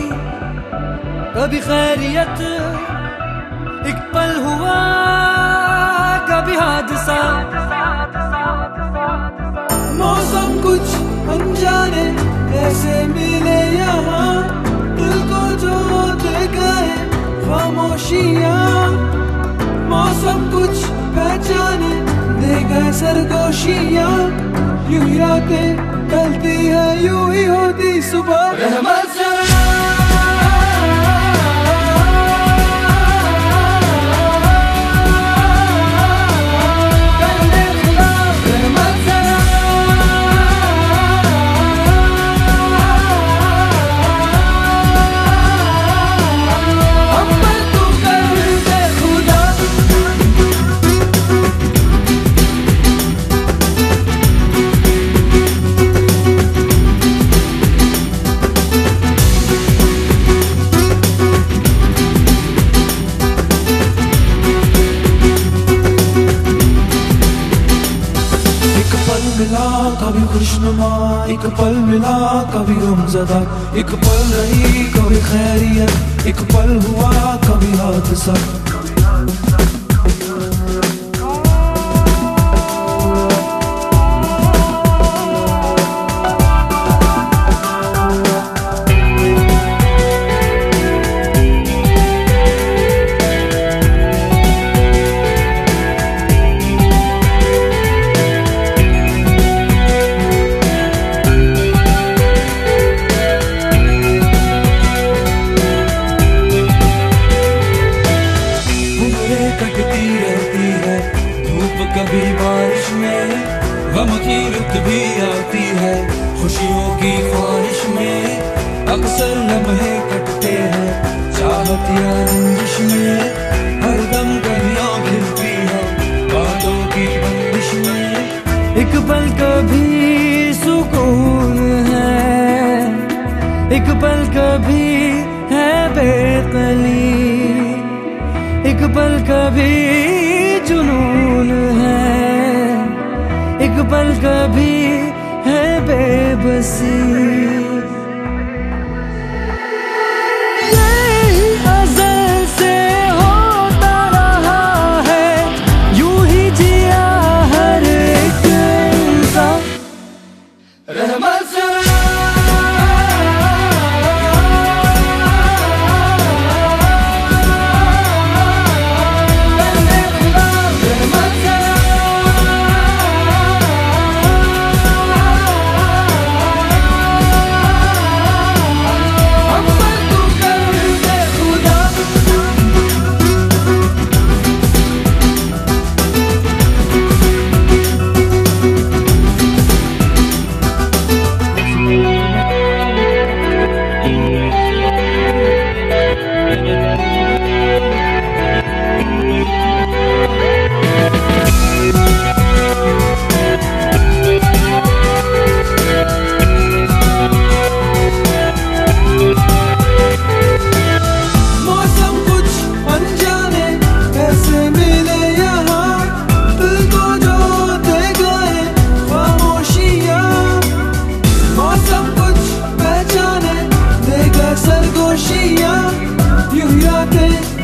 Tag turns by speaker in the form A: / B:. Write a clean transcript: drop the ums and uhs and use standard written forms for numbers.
A: कभी खैरियत, एक पल हुआ कभी हादसा।
B: मौसम कुछ अनजाने ऐसे मिले यहाँ, दिल को जो दे गए खामोशियाँ। मौसम कुछ पहचाने दे गए सरगोशियाँ। यूं ही रातें ढलती है, यूं ही होती सुबह। रहमत से मिला कभी खुशनुमा, एक पल मिला कभी गमज़दा। एक पल रही कभी खैरियत, एक पल हुआ कभी हादसा। कटती रहती है धूप कभी बारिश में, गम की रुत भी आती है खुशियों की ख्वाहिश में। अक्सर लम्हे कटते हैं चाहत या रंजिश में, हर दम कलियां खिलती है बातों की बंदिश में।
A: एक पल कभी सुकून है, एक पल कभी है बेकली, एक पल कभी जुनून है, एक पल कभी है बेबसी। यही अज़ल से होता रहा है, यूं ही जिया हर एक इंसान।
B: रहमत से सरगोशियाँ, यूं ही रातें